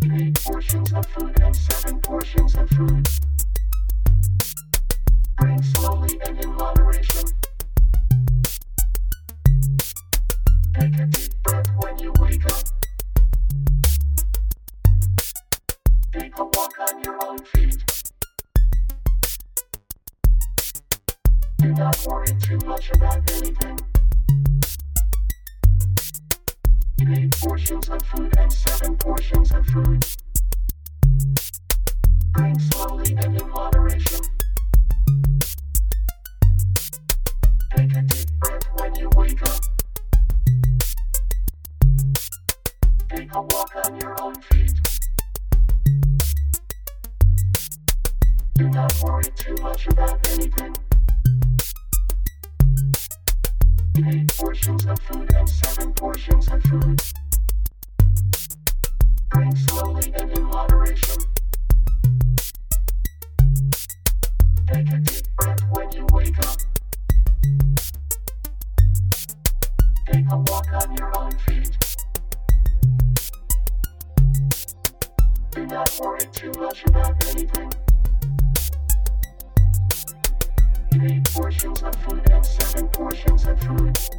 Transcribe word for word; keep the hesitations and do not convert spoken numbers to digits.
Eat eight portions of food and seven portions of food. Drink slowly and in moderation. Take a deep breath when you wake up. Take a walk on your own feet. Do not worry too much about anything. Eat eight portions of food and seven portions of food. Drink slowly and in moderation. Take a deep breath when you wake up. Take a walk on your own feet. Do not worry too much about anything. Eat eight portions of food and seven portions of food. Drink slowly and in moderation. Take a deep breath when you wake up. Take a walk on your own feet. Do not worry too much about anything. Eat eight portions of food and seven portions of food.